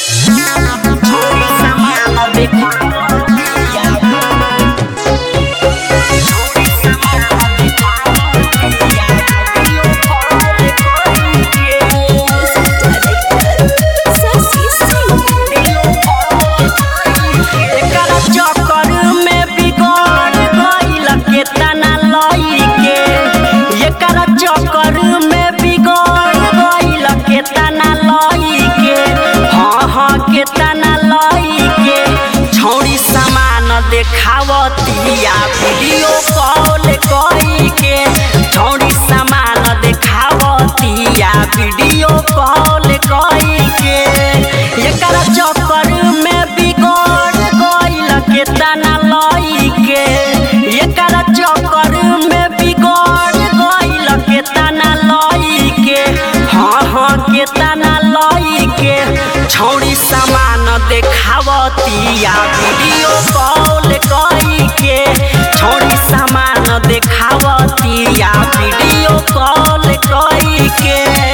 देखावतिया video call कई के छौड़ी सामान देखावतिया वीडियो कॉल कई के एकरा चक्कर में बिगड़ गइल केतना लइके एकरा चक्कर में बिगड़ गइल केतना लइके हाँ केतना लइके छौड़ी सामान देखावतिया वीडियो कॉल कई के छौड़ी सामान देखावतिया वीडियो कॉल कई के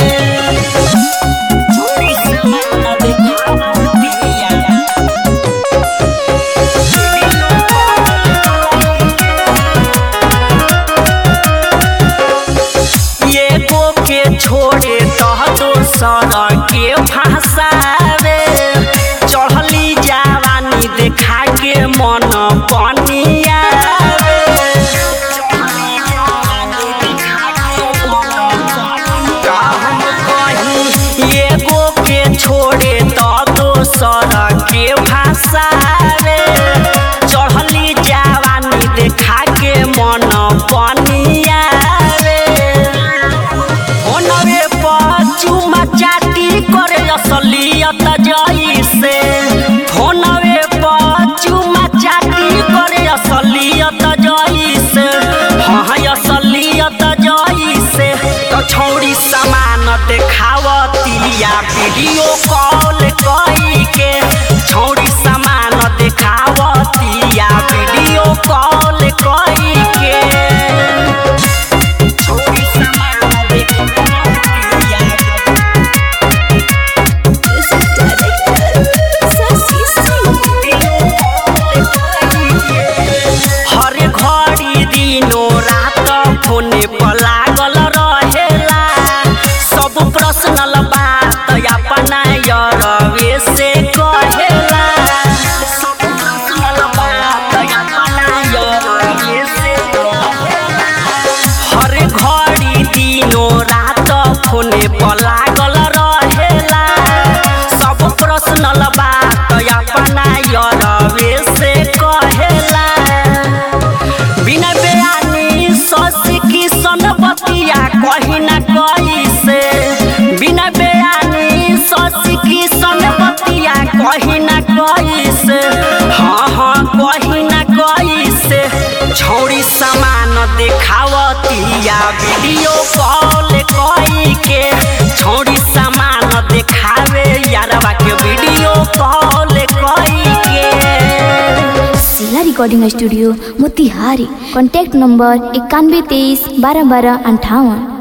छौड़ी सामान देखावतिया एगो के छोड़े तह दोसर के भाषावे चढ़ली जवानी देखा के मन पनिया एगो के छोड़े तो दोसर के भाषा रे चढ़ली जवानी देखा के मन पनिया रे ओनरे चुमा चाटी करे असलियत जइसे फोनवे पर चुमा चाटी करे असलियत जइसे हाँ असलियत जइसे तो छौड़ी सामान देखावतिया वीडियो कॉल कई के छौड़ी सामान देखावतिया वीडियो कॉल कई के छौड़ी सामान देखावतिया हर घड़ी दिनो रात फोने पर लागल रहेला सब पर्सनल बात अपना यारवे से कहेला सब पर्सनल बात अपना यारवे से कहेला हर घड़ी दिनो रात फोने पर लागल रहेला सब पर्सनल बात अपना यारवे से कहेला बिना बयानी सस की सनबतिया कहीं ना कैसे बिना बयानी सस की सनबतिया कहीं ना कैसे हाँ कहीं ना कैसे छौड़ी सामान देखावतिया वीडियो कॉल कई के छौड़ी सामान देखावे यारवा के वीडियो कॉल कई के जिला recording studio Motihari. Contact number 91 23 12 12 58।